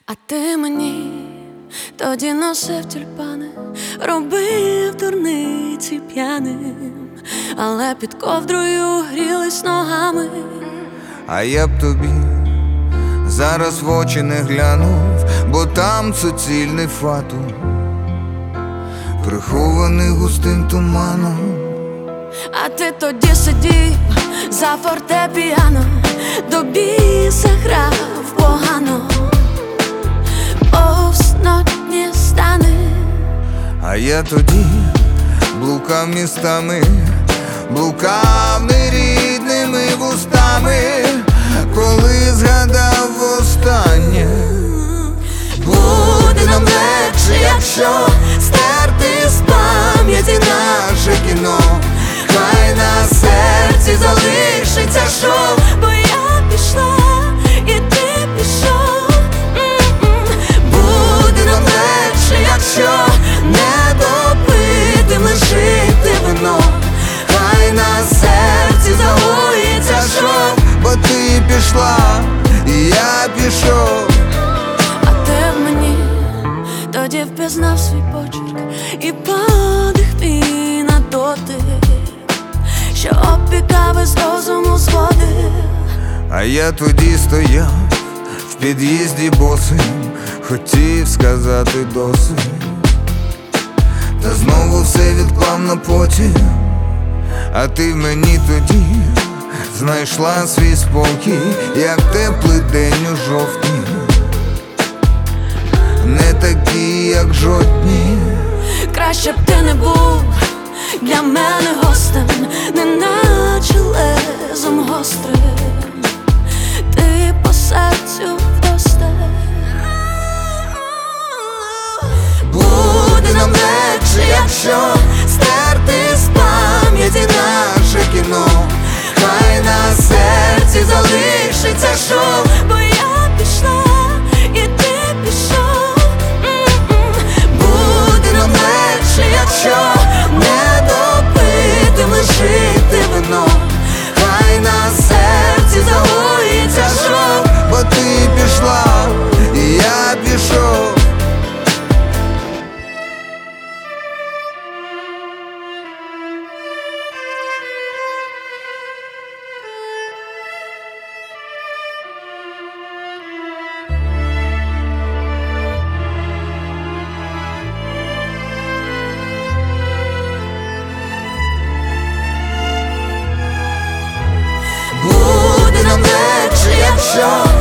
А ти мені тоді носив тюльпани, робив дурниці п'яним, але під ковдрою грілись ногами. А я б тобі зараз в очі не глянув, бо там суцільний фатум, прихований густим туманом. А ти тоді сидів за фортепіано, до біса грав погано, повз нотні стани. А я тоді блукав містами, блукав нерідними вустами, коли згадав востаннє. Буде нам легше, якщо стерти з пам'яті наше кіно. Хай на серці залишиться шов, бо я пішла і ти пішов. Буде нам легше, якщо не допитим лишити вино. Хай на серці загоїться шов, бо ти пішла, і я пішов. а ти в мені тоді впізнав свій почерк і подих мій на дотик, що опікав із розуму зводив. А я тоді стояв в під'їзді босим, хотів сказати досить, та знову все відклав на потім. А ти в мені тоді знайшла свій спокій, як теплий день у жовтні, не такі, як жодні. Краще б ти не був для мене гостем, неначе лезом гострим. Ти по серцю вдосталь. Буде нам легше, якщо стерти з пам'яті наше кіно. Хай на серці залишиться шов, бо я пішла і ти пішов. Буде нам легше, якщо не допитим лишити вино. Хай на серці загоїться шов, Бо ти пішла, і я пішов. буде нам легше, якщо